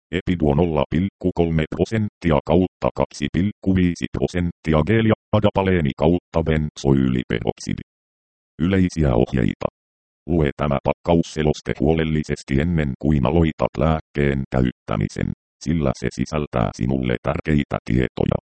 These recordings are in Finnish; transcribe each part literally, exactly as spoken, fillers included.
Epiduo nolla pilkku kolme prosenttia kautta kaksi pilkku viisi prosenttia geelia, adapaleeni kautta bensoyliperoksidi. Yleisiä ohjeita. Lue tämä pakkausseloste huolellisesti ennen kuin aloitat lääkkeen käyttämisen, sillä se sisältää sinulle tärkeitä tietoja.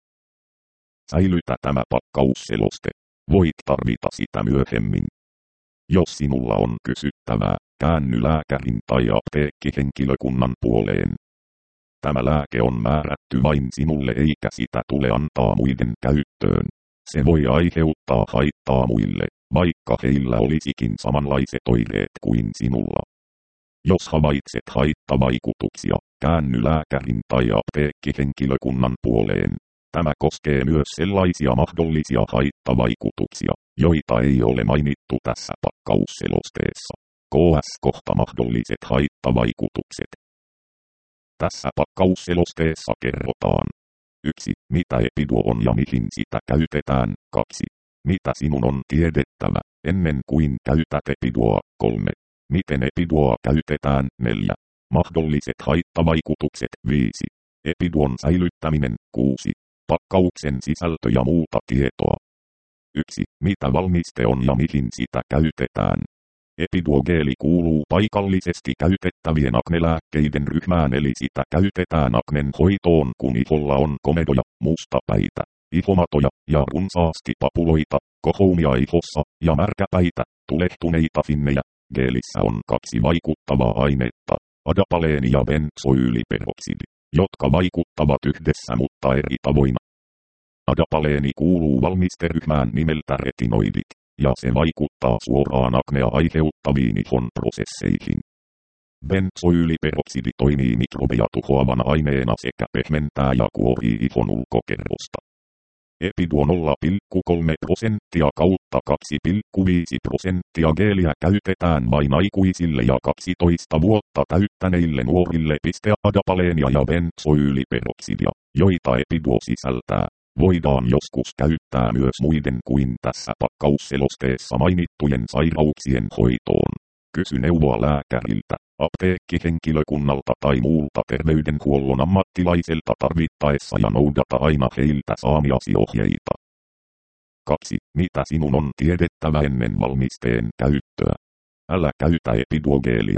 Säilytä tämä pakkausseloste. Voit tarvita sitä myöhemmin. Jos sinulla on kysyttävää, käänny lääkärin tai apteekkihenkilökunnan puoleen. Tämä lääke on määrätty vain sinulle eikä sitä tule antaa muiden käyttöön. Se voi aiheuttaa haittaa muille, vaikka heillä olisikin samanlaiset oireet kuin sinulla. Jos havaitset haittavaikutuksia, käänny lääkärin tai apteekkihenkilökunnan puoleen. Tämä koskee myös sellaisia mahdollisia haittavaikutuksia, joita ei ole mainittu tässä pakkausselosteessa. K S kohta mahdolliset haittavaikutukset. Tässä pakkausselosteessa kerrotaan. yksi. Mitä Epiduo on ja mihin sitä käytetään. kaksi. Mitä sinun on tiedettävä, ennen kuin käytät Epiduoa. kolme. Miten Epiduoa käytetään. neljä. Mahdolliset haittavaikutukset. viisi. Epiduon säilyttäminen. kuusi. Pakkauksen sisältö ja muuta tietoa. yksi. Mitä valmiste on ja mihin sitä käytetään. Epiduogeeli kuuluu paikallisesti käytettävien aknelääkkeiden ryhmään eli sitä käytetään aknen hoitoon kun iholla on komedoja, mustapäitä, ihomatoja ja runsaasti papuloita, kohoumia ihossa ja märkäpäitä, tulehtuneita finnejä. Geelissä on kaksi vaikuttavaa ainetta, adapaleeni ja bensoyliperoksidi, jotka vaikuttavat yhdessä mutta eri tavoina. Adapaleeni kuuluu valmisteryhmään nimeltä retinoidit, ja se vaikuttaa suoraan aknea aiheuttaviin ihon prosesseihin. Bensoyliperoksidi toimii mikrobeja tuhoavana aineena sekä pehmentää ja kuorii ihon ulkokerrosta. Epiduo nolla pilkku kolme prosenttia kautta kaksi pilkku viisi prosenttia geeliä käytetään vain aikuisille ja kaksitoista vuotta täyttäneille nuorille. Adapaleenia ja bensoyliperoksidia, joita Epiduo sisältää, voidaan joskus käyttää myös muiden kuin tässä pakkausselosteessa mainittujen sairauksien hoitoon. Kysy neuvoa lääkäriltä, apteekkihenkilökunnalta tai muulta terveydenhuollon ammattilaiselta tarvittaessa ja noudata aina heiltä saamiasi ohjeita. kaksi. Mitä sinun on tiedettävä ennen valmisteen käyttöä? Älä käytä epiduogeelia,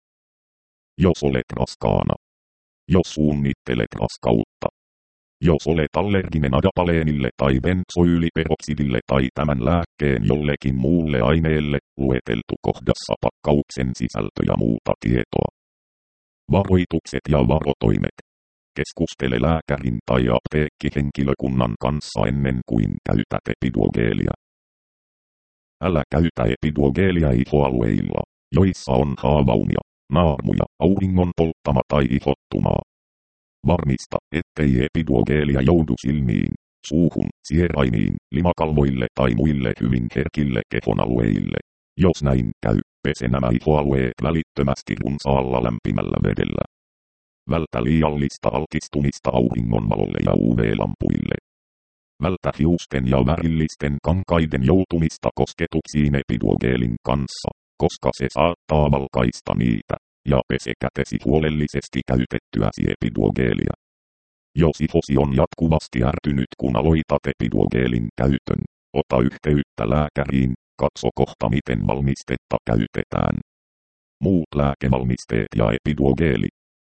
jos olet raskaana. Jos suunnittelet raskautta. Jos olet allerginen adapaleenille tai bensoyliperoksidille tai tämän lääkkeen jollekin muulle aineelle, lueteltu kohdassa pakkauksen sisältö ja muuta tietoa. Varoitukset ja varotoimet. Keskustele lääkärin tai apteekkihenkilökunnan kanssa ennen kuin käytät epiduogeelia. Älä käytä epiduogeelia ihoalueilla, joissa on haavaumia, naarmuja, auringon polttama tai ihottumaa. Varmista, ettei epiduogeelia joudu silmiin, suuhun, sieraimiin, limakalvoille tai muille hyvin herkille kehonalueille. Jos näin käy, pese nämä ihoalueet välittömästi runsaalla lämpimällä vedellä. Vältä liiallista altistumista auringonvalolle ja U V-lampuille. Vältä hiusten ja värillisten kankaiden joutumista kosketuksiin epiduogeelin kanssa, koska se saattaa valkaista niitä. Ja pese kätesi huolellisesti käytettyäsi epiduogeelia. Jos ihosi on jatkuvasti ärtynyt kun aloitat epiduogeelin käytön, ota yhteyttä lääkäriin, katso kohta miten valmistetta käytetään. Muut lääkevalmisteet ja epiduogeeli.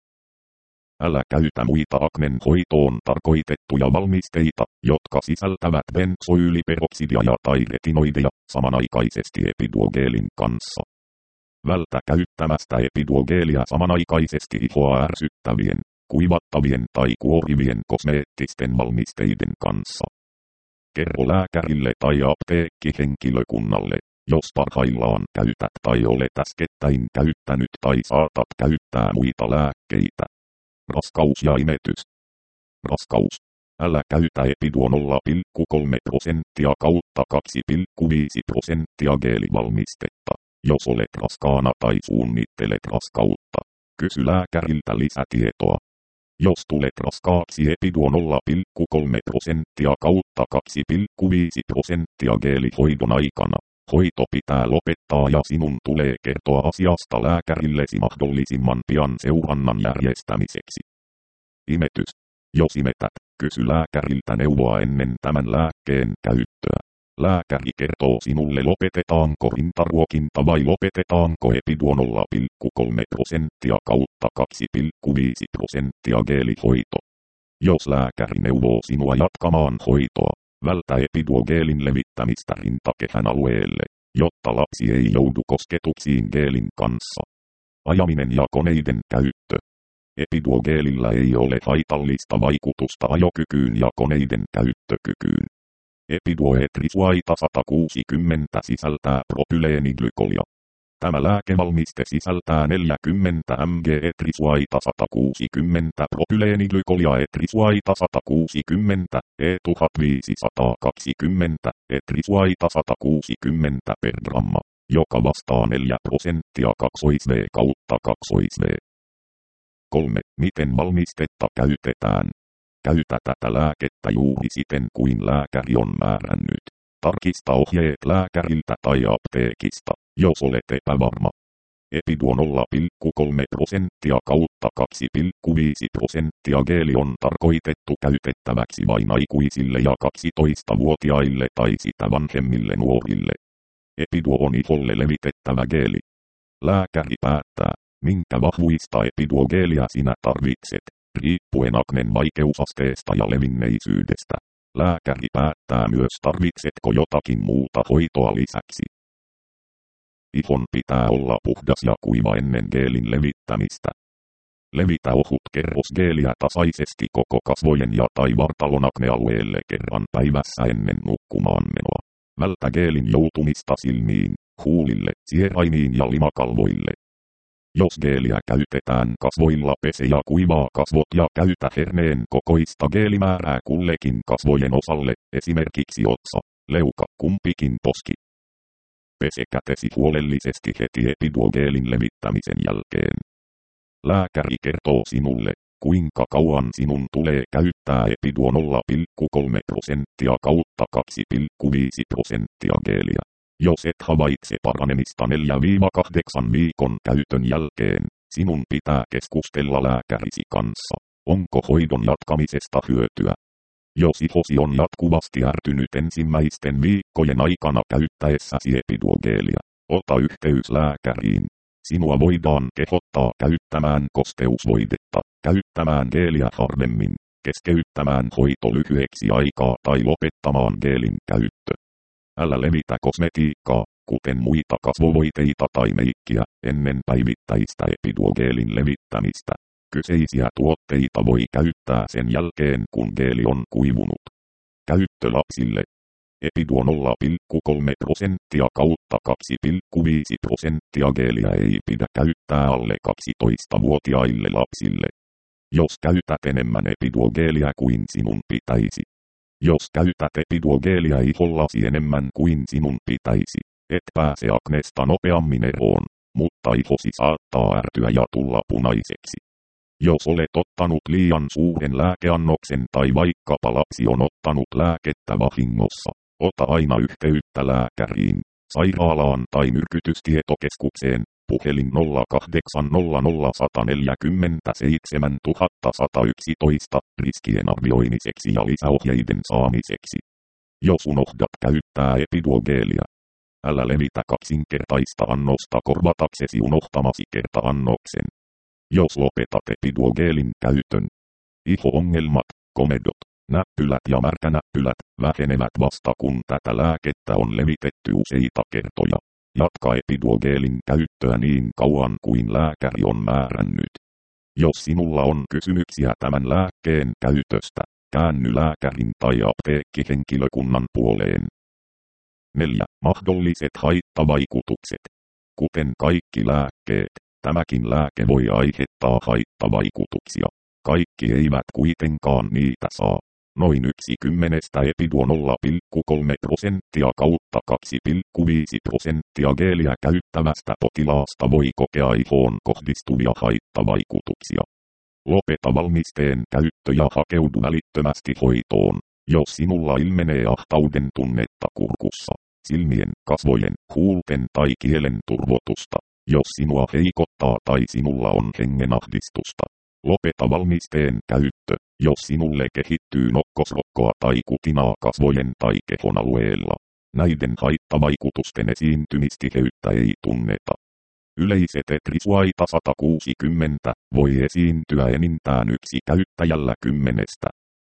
Älä käytä muita aknen hoitoon tarkoitettuja valmisteita, jotka sisältävät bensoyliperoksidia ja tai retinoideja, samanaikaisesti epiduogeelin kanssa. Vältä käyttämästä epiduogeelia samanaikaisesti ihoa ärsyttävien, kuivattavien tai kuorivien kosmeettisten valmisteiden kanssa. Kerro lääkärille tai apteekkihenkilökunnalle, jos parhaillaan käytät tai olet äskettäin käyttänyt tai saatat käyttää muita lääkkeitä. Raskaus ja imetys. Raskaus. Älä käytä epiduo nolla pilkku kolme prosenttia kautta kaksi pilkku viisi prosenttia geelivalmistetta. Jos olet raskaana tai suunnittelet raskautta, kysy lääkäriltä lisätietoa. Jos tulet raskaaksi epiduo nolla pilkku kolme prosenttia kautta kaksi pilkku viisi prosenttia geelihoidon aikana, Hoito pitää lopettaa ja sinun tulee kertoa asiasta lääkärillesi mahdollisimman pian seurannan järjestämiseksi. Imetys. Jos imetät, kysy lääkäriltä neuvoa ennen tämän lääkkeen käyttöä. Lääkäri kertoo sinulle lopetetaanko rintaruokinta vai lopetetaanko Epiduo nolla pilkku kolme prosenttia kautta kaksi pilkku viisi prosenttia geelihoito. Jos lääkäri neuvoo sinua jatkamaan hoitoa, vältä Epiduo-geelin levittämistä rintakehän alueelle, jotta lapsi ei joudu kosketuksiin geelin kanssa. Ajaminen ja koneiden käyttö. Epiduo-geelillä ei ole haitallista vaikutusta ajokykyyn ja koneiden käyttökykyyn. Epiduo-etrisuaita sata kuusikymmentä sisältää propyleeniglykolia. Tämä lääkevalmiste sisältää neljäkymmentä milligrammaa etrisuaita sata kuusikymmentä propyleeniglykolia etrisuaita sata kuusikymmentä, E tuhatviisisataakaksikymmentä, etrisuaita sata kuusikymmentä per gramma, joka vastaa neljä prosenttia kaksois-V kautta kaksois-V. kolme. Miten valmistetta käytetään? Käytä tätä lääkettä juuri siten kuin lääkäri on määrännyt. Tarkista ohjeet lääkäriltä tai apteekista, jos olet epävarma. Epiduo nolla pilkku kolme prosenttia kautta kaksi pilkku viisi prosenttia geeli on tarkoitettu käytettäväksi vain aikuisille ja kaksitoistavuotiaille tai sitä vanhemmille nuorille. Epiduo on iholle levitettävä geeli. Lääkäri päättää, minkä vahvuista epiduogeelia sinä tarvitset, riippuen aknen vaikeusasteesta ja levinneisyydestä. Lääkäri päättää myös tarvitsetko jotakin muuta hoitoa lisäksi. Ihon pitää olla puhdas ja kuiva ennen geelin levittämistä. Levitä ohut kerros geeliä tasaisesti koko kasvojen ja tai vartalon aknealueelle kerran päivässä ennen nukkumaanmenoa. Vältä geelin joutumista silmiin, huulille, sieraimiin ja limakalvoille. Jos geeliä käytetään kasvoilla, pese ja kuivaa kasvot ja käytä herneen kokoista geelimäärää kullekin kasvojen osalle, esimerkiksi otsa, leuka, kumpikin poski. Pese kätesi huolellisesti heti epiduogeelin levittämisen jälkeen. Lääkäri kertoo sinulle, kuinka kauan sinun tulee käyttää Epiduo nolla pilkku kolme prosenttia kautta kaksi pilkku viisi prosenttia geeliä. Jos et havaitse paranemista neljä kahdeksan viikon käytön jälkeen, sinun pitää keskustella lääkärisi kanssa, onko hoidon jatkamisesta hyötyä. Jos ihosi on jatkuvasti ärtynyt ensimmäisten viikkojen aikana käyttäessäsi epiduogeelia, ota yhteys lääkäriin. Sinua voidaan kehottaa käyttämään kosteusvoidetta, käyttämään geeliä harvemmin, keskeyttämään hoito lyhyeksi aikaa tai lopettamaan geelin käyttö. Älä levitä kosmetiikkaa, kuten muita kasvovoiteita tai meikkiä, ennen päivittäistä epiduogeelin levittämistä. Kyseisiä tuotteita voi käyttää sen jälkeen kun geeli on kuivunut. Käyttö lapsille. Epiduo nolla pilkku kolme prosenttia kautta kaksi pilkku viisi prosenttia geeliä ei pidä käyttää alle kaksitoistavuotiaille lapsille. Jos käytät enemmän epiduogeelia kuin sinun pitäisi. Jos käytät epiduogeelia ihollasi enemmän kuin sinun pitäisi, et pääse akneesta nopeammin eroon, mutta ihosi saattaa ärtyä ja tulla punaiseksi. Jos olet ottanut liian suuren lääkeannoksen tai vaikkapa lapsi on ottanut lääkettä vahingossa, ota aina yhteyttä lääkäriin, sairaalaan tai myrkytystietokeskukseen, puhelin nolla kahdeksan nolla nolla yksi neljä seitsemän yksi yksi yksi, riskien arvioimiseksi ja lisäohjeiden saamiseksi. Jos unohdat käyttää epiduogeelia, älä levitä kaksinkertaista annosta korvataksesi unohtamasi kerta-annoksen. Jos lopetat epiduogeelin käytön, iho-ongelmat, komedot, näppylät ja märkänäppylät vähenevät vasta kun tätä lääkettä on levitetty useita kertoja. Jatka epiduogeelin käyttöä niin kauan kuin lääkäri on määrännyt. Jos sinulla on kysymyksiä tämän lääkkeen käytöstä, käänny lääkärin tai apteekkihenkilökunnan puoleen. neljä. Mahdolliset haittavaikutukset. Kuten kaikki lääkkeet, tämäkin lääke voi aiheuttaa haittavaikutuksia. Kaikki eivät kuitenkaan niitä saa. Noin yksi kymmenestä epiduo nolla pilkku kolme prosenttia kautta kaksi pilkku viisi prosenttia geeliä käyttävästä potilaasta voi kokea ihoon kohdistuvia haittavaikutuksia. Lopeta valmisteen käyttö ja hakeudu välittömästi hoitoon, jos sinulla ilmenee ahtauden tunnetta kurkussa, silmien, kasvojen, huulten tai kielen turvotusta. Jos sinua heikottaa tai sinulla on hengenahdistusta, lopeta valmisteen käyttö. Jos sinulle kehittyy nokkosrokkoa tai kutinaa kasvojen tai kehon alueella, näiden haittavaikutusten esiintymistiheyttä ei tunneta. Yleisetetrisuaita sata kuusikymmentä voi esiintyä enintään yksi käyttäjällä kymmenestä.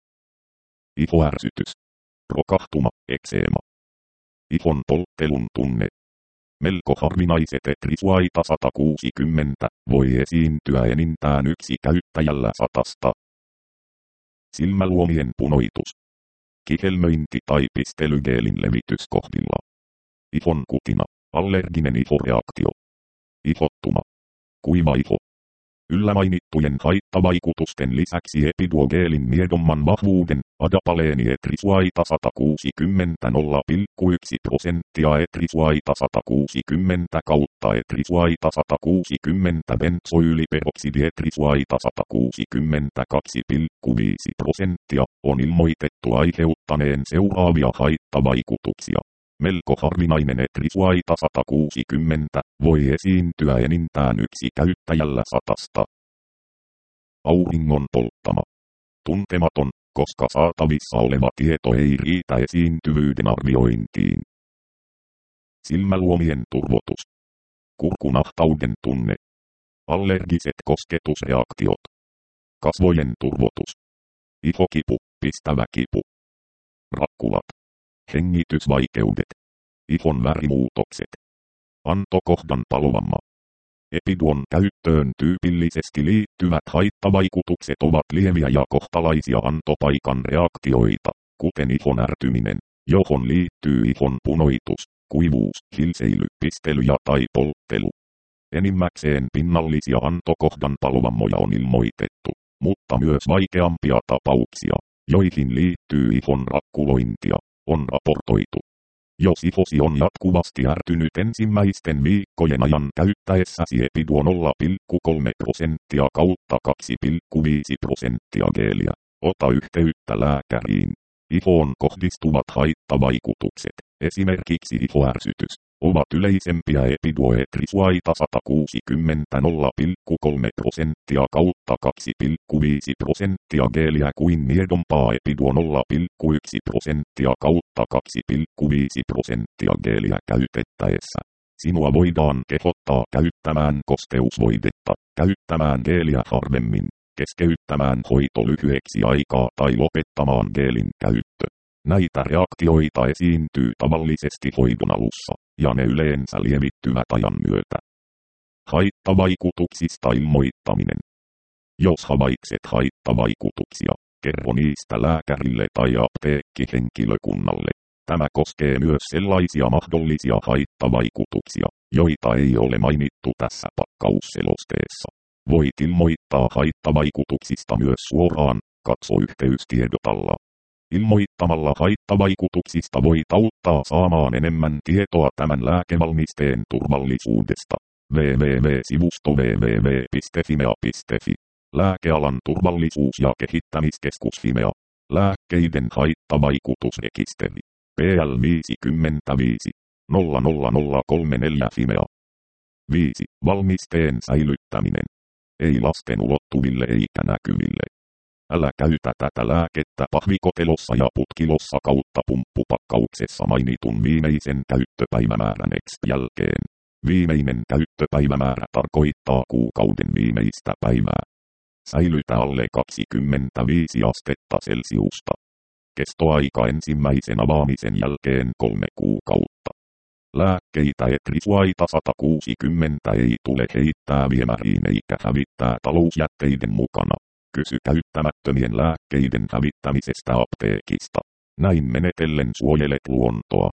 Ihoärsytys. Rokahtuma, ekseema. Ihon polttelun tunne. Melko harvinaisetetrisuaita sata kuusikymmentä voi esiintyä enintään yksi käyttäjällä satasta. Silmäluomien punoitus. Kihelmöinti tai pistelygeelin levitys kohdilla. Ihon kutina. Allerginen ihoreaktio. Ihottuma. Kuiva iho. Yllä mainittujen haittavaikutusten lisäksi epiduogeelin miedomman vahvuuden, adapaleeni etrisuaita sata kuusikymmentä nolla pilkku yksi prosenttia etrisuaita sata kuusikymmentä kautta etrisuaita sata kuusikymmentä benzoyliperoksidi etrisuaita sata kuusikymmentäkaksi pilkku viisi prosenttia on ilmoitettu aiheuttaneen seuraavia haittavaikutuksia. Melko harvinainen etrisuaita sata kuusikymmentä voi esiintyä enintään yksi käyttäjällä satasta. Auringon polttama. Tuntematon, koska saatavissa oleva tieto ei riitä esiintyvyyden arviointiin. Silmäluomien turvotus. Kurkunahtauden tunne. Allergiset kosketusreaktiot. Kasvojen turvotus. Ihokipu, pistävä kipu. Rakkulat. Hengitysvaikeudet. Ihon värimuutokset. Antokohdan palovamma. Epiduon käyttöön tyypillisesti liittyvät haittavaikutukset ovat lieviä ja kohtalaisia antopaikan reaktioita, kuten ihon ärtyminen, johon liittyy ihon punoitus, kuivuus, hilseily, pistely ja tai polttelu. Enimmäkseen pinnallisia antokohdan palovammoja on ilmoitettu, mutta myös vaikeampia tapauksia, joihin liittyy ihon rakkulointia, on raportoitu. Jos ihosi on jatkuvasti ärtynyt ensimmäisten viikkojen ajan käyttäessäsi epiduo nolla pilkku kolme prosenttia kautta kaksi pilkku viisi prosenttia geeliä, ota yhteyttä lääkäriin. Ihoon kohdistuvat haittavaikutukset, esimerkiksi ihoärsytys, ovat yleisempiä epiduoetrisuaita sata kuusikymmentä nolla pilkku kolme prosenttia kautta kaksi pilkku viisi prosenttia geeliä kuin miedompaa epiduo nolla pilkku yksi prosenttia kautta kaksi pilkku viisi prosenttia geeliä käytettäessä. Sinua voidaan kehottaa käyttämään kosteusvoidetta, käyttämään geeliä harvemmin, keskeyttämään hoito lyhyeksi aikaa tai lopettamaan geelin käyttö. Näitä reaktioita esiintyy tavallisesti hoidon alussa, ja ne yleensä lievittyvät ajan myötä. Haittavaikutuksista ilmoittaminen. Jos havaitset haittavaikutuksia, kerro niistä lääkärille tai apteekkihenkilökunnalle. Tämä koskee myös sellaisia mahdollisia haittavaikutuksia, joita ei ole mainittu tässä pakkausselosteessa. Voit ilmoittaa haittavaikutuksista myös suoraan, katso yhteystiedot alla. Ilmoittamalla haittavaikutuksista voit auttaa saamaan enemmän tietoa tämän lääkevalmisteen turvallisuudesta. www.sivusto www piste fimea piste fi. Lääkealan turvallisuus- ja kehittämiskeskus Fimea. Lääkkeiden haittavaikutusrekisteri. P L viisikymmentäviisi nolla nolla nolla kolmekymmentäneljä Fimea. viisi. Valmisteen säilyttäminen. Ei lasten ulottuville eikä näkyville. Älä käytä tätä lääkettä pahvikotelossa ja putkilossa kautta pumppupakkauksessa mainitun viimeisen käyttöpäivämäärän X jälkeen. Viimeinen käyttöpäivämäärä tarkoittaa kuukauden viimeistä päivää. Säilytä alle kaksikymmentäviisi astetta Celsiusta. Kestoaika ensimmäisen avaamisen jälkeen kolme kuukautta. Lääkkeitä etrisuaita sata kuusikymmentä ei tule heittää viemäriin eikä hävittää talousjätteiden mukana. Kysy käyttämättömien lääkkeiden hävittämisestä apteekista. Näin menetellen suojelet luontoa.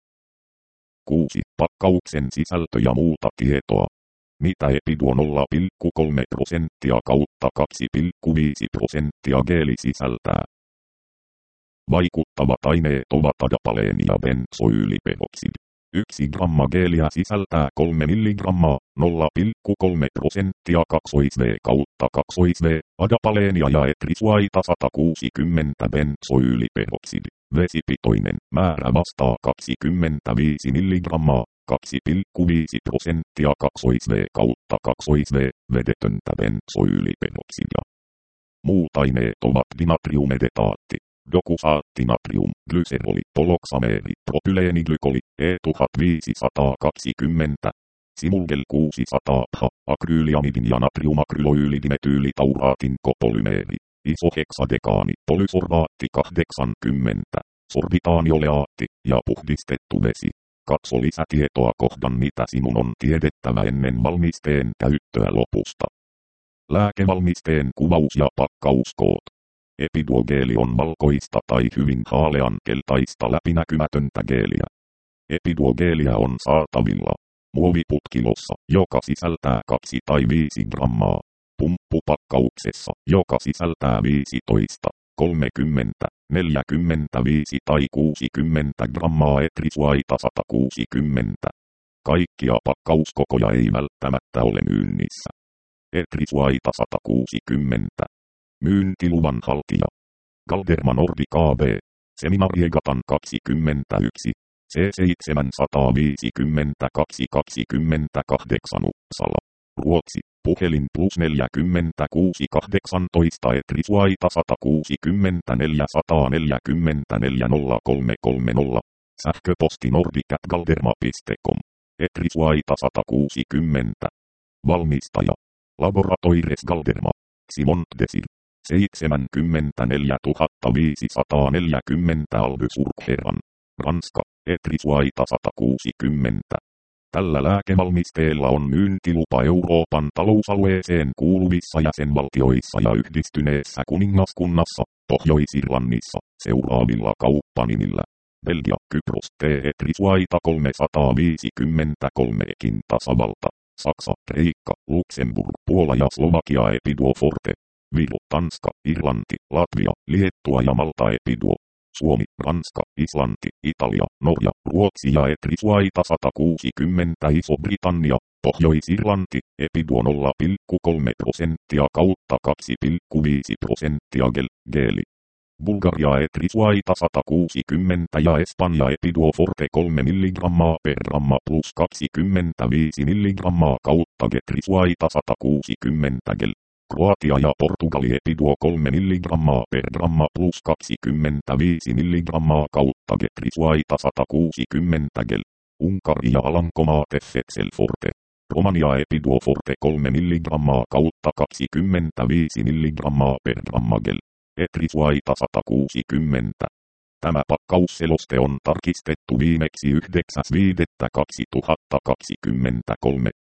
kuusi. Pakkauksen sisältö ja muuta tietoa. Mitä epiduo nolla pilkku kolme prosenttia kautta kaksi pilkku viisi prosenttia geeli sisältää? Vaikuttavat aineet ovat adapaleeni ja benzoyliperoksidi. Yksi gramma geeliä sisältää kolme milligrammaa, nolla pilkku kolme prosenttia kaksois-V kautta kaksois-V, adapaleenia ja etrisuaita sata kuusikymmentä benzoyliperoksidi. Vesipitoinen määrä vastaa kaksikymmentäviisi milligrammaa, kaksi pilkku viisi prosenttia kaksois V kautta kaksois V, vedetöntä bensoylipenoksidia. Muut aineet ovat dinatriumedetaatti, dokusaatti natrium, glyseroli, poloksameeri, propyleeniglikoli, E tuhatviisisataakaksikymmentä, simulgel kuusisataa P H, akryyliamidin ja natriumakrylooyldimetyyli-tauraatin kopolymeeri, isoheksadekaani, polysorbaatti kahdeksankymmentä, sorbitaanioleaatti ja puhdistettu vesi. Katso lisätietoa kohdan mitä sinun on tiedettävä ennen valmisteen käyttöä lopusta. Lääkevalmisteen kuvaus ja pakkauskoot. Epiduogeeli on valkoista tai hyvin haaleankeltaista läpinäkymätöntä geeliä. Epiduogeelia on saatavilla muoviputkilossa, joka sisältää kaksi tai viisi grammaa, pumppupakkauksessa, joka sisältää viisitoista, kolmekymmentä, neljäkymmentäviisi tai kuusikymmentä grammaa etrisuaita sata kuusikymmentä. Kaikkia pakkauskokoja ei välttämättä ole myynnissä. Etrisuaita sata kuusikymmentä. Myyntiluvan haltija. Galderma Nordic A B. Seminariegatan kaksikymmentäyksi. C seitsemänsataaviisikymmentäkaksi kaksikymmentäkahdeksan Uppsala. Ruotsi. Puhelin plus neljäkymmentäkuusi kahdeksantoista etrisuaita sata kuusikymmentäneljä sata neljäkymmentäneljä nolla kolme kolme nolla. Sähköposti nordic at galderma piste com. Etrisuaita sata kuusikymmentä. Valmistaja. Laboratoires Galderma. Simon Desir. seitsemänkymmentäneljätuhattaviisisataaneljäkymmentä Albusurgheran. Ranska. Etrisuaita sata kuusikymmentä. Tällä lääkevalmisteella on myyntilupa Euroopan talousalueeseen kuuluvissa jäsenvaltioissa ja yhdistyneessä kuningaskunnassa, Pohjois-Irlannissa, seuraavilla kauppanimillä. Belgia, Kypros, T. Etrisuaita kolmesataaviisikymmentäkolme Ekin tasavalta. Saksa, Kreikka, Luxemburg, Puola ja Slovakia Epiduo Forte. Viro, Tanska, Irlanti, Latvia, Liettua ja Malta Epiduo. Suomi, Ranska, Islanti, Italia, Norja, Ruotsi ja Etrisuaita sata kuusikymmentä Iso-Britannia, Pohjois-Irlanti, Epiduo nolla pilkku kolme prosenttia kautta kaksi pilkku viisi prosenttia gel, geeli. Bulgaria Etrisuaita sata kuusikymmentä ja Espanja Epiduo Forte kolme milligrammaa per gramma plus kaksikymmentäviisi milligrammaa kautta Getrisuaita sata kuusikymmentä gel. Kroatia ja Portugali Epiduo kolme milligrammaa per gramma plus kaksikymmentäviisi milligrammaa kautta Getrisuaita sata kuusikymmentä gel. Unkari ja Alankomaat Effexel Forte. Romania Epiduo Forte kolme milligrammaa kautta kaksikymmentäviisi milligrammaa per gramma gel. Etrisuaita sata kuusikymmentä. Tämä pakkausseloste on tarkistettu viimeksi yhdeksäs viidettä kaksituhattakaksikymmentäkolme.